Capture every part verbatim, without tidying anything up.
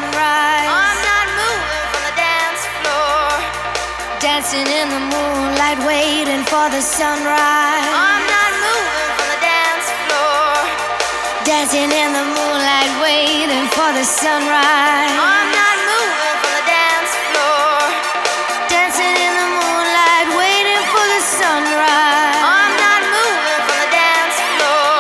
sunrise. I'm not moving from the dance floor. Dancing in the moonlight, waiting for the sunrise. I'm not moving from the dance floor. Dancing in the moonlight, waiting for the sunrise. I'm not moving from the dance floor. Dancing in the moonlight, waiting for the sunrise. I'm not moving from the dance floor.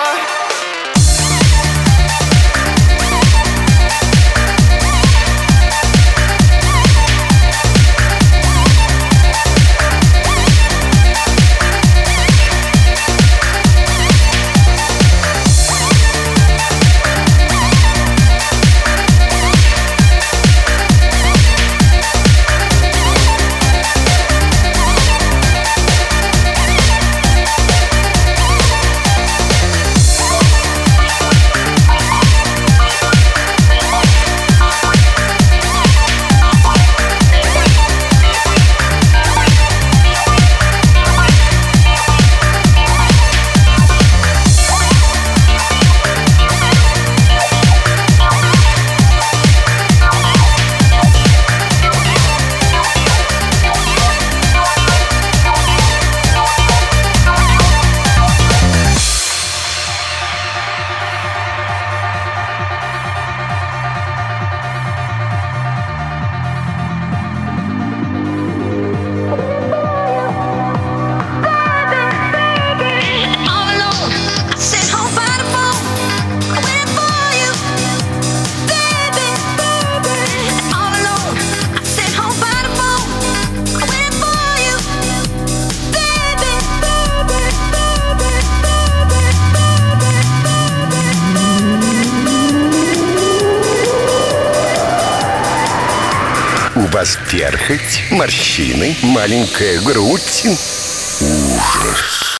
У вас перхоть, морщины, маленькая грудь. Ужас.